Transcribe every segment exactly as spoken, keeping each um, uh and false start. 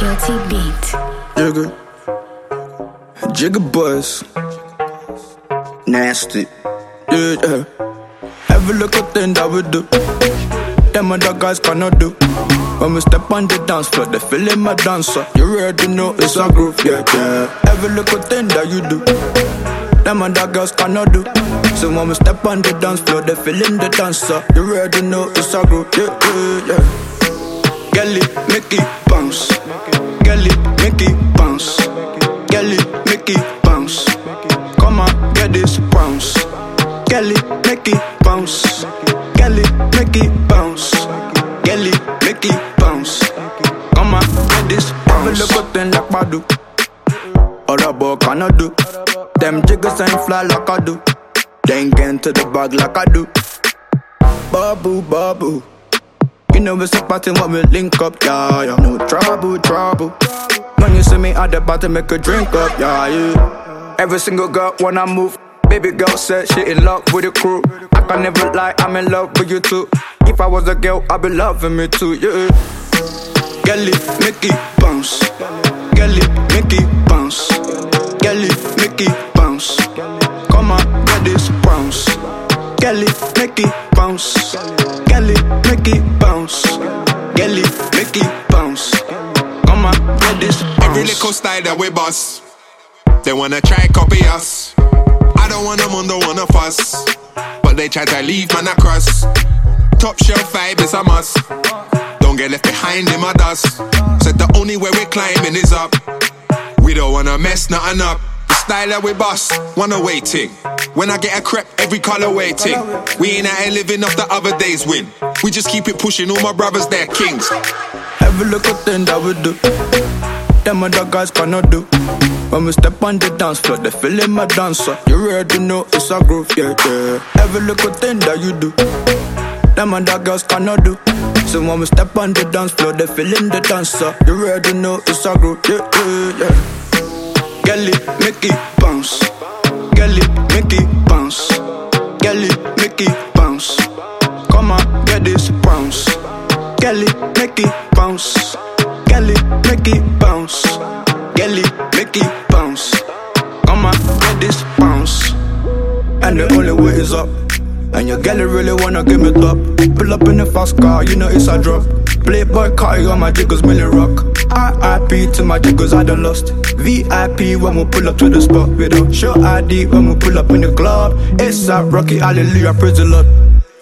Guilty Beat. Jigga, Jigga Buzz, nasty. Yeah, yeah. Every little thing that we do, them other guys cannot do. When we step on the dance floor, they feeling my dancer. You already know it's a groove, yeah, yeah. Every little thing that you do, them other girls cannot do. So when we step on the dance floor, they feeling the dancer. You already know it's a groove, yeah, yeah, yeah. Girl it, make it bounce. Girl it, make it bounce. Girl it, make it bounce. Come on, get this bounce. Girl it, make it bounce. Girl it, make it bounce. Girl it, make it bounce. Come on, get this bounce. Every little thing like Badu, other boy cannot do. Them jiggers ain't fly like I do. They ain't get into the bag like I do. Babu, babu. You know it's a party when we link up, yeah, yeah. No trouble, trouble. When you see me at the bar to make a drink up, yeah, yeah. Every single girl when I move, baby girl said she in love with the crew. I can never lie, I'm in love with you too. If I was a girl, I'd be loving me too, yeah. Girl it, make it bounce. Girl it, make it bounce. Girl it, make it bounce. Come on, get this bounce. Girl it, make it bounce. Girl it, make it bounce. Girl it, make it bounce. Come on, get this bounce. Every little style that we bust, they wanna try copy us. I don't want them on, don't wanna fuss, but they try to leave man across. Top shelf vibe is a must. Don't get left behind in my dust. Said the only way we're climbing is up. We don't wanna mess nothing up. The style that we bust, one away ting. When I get a crepe, every color waiting. We ain't out here living off the other day's win. We just keep it pushing, all my brothers, they're kings. Every little thing that we do, them other guys cannot do. When we step on the dance floor, they feeling my dancer. You already know it's a groove, yeah, yeah. Every little thing that you do, them other girls cannot do. So when we step on the dance floor, they feeling the dancer. You already know it's a groove, yeah, yeah, yeah. Girl it, make it bounce. Girl it, make it bounce. Girl it, make it bounce. Come on, get this bounce. Girl it, make it bounce. Girl it, make it bounce. Girl it, make it bounce. Come on, get this bounce. And the only way is up. And your girl really wanna give me top. Pull up in a fast car, you know it's a drop. Playboy car, you on my jiggles, Millie Rock. R I P to my jiggles, I done lost. V I P when we pull up to the spot. We don't show I D when we pull up in the club. It's a Rocky, hallelujah, praise the Lord.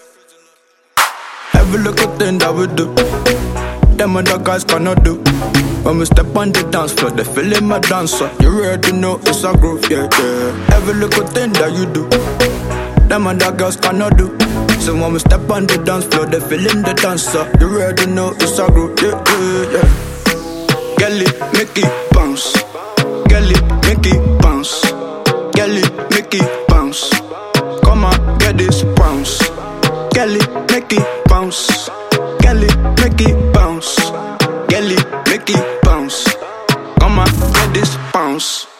Every little thing that we do, them other guys cannot do. When we step on the dance floor, they feeling my dancer. You already know it's a groove, yeah, yeah. Every little thing that you do, them other girls cannot do. So when we step on the dance floor, they feeling the dancer. You already know it's a groove, yeah, yeah, yeah. Girl it, make it bounce. Girl it, make it bounce. Girl it, make it bounce. Come on, get this bounce. Girl it, make it bounce. Girl it, make it bounce. Girl it, make it bounce. Come on, get this bounce.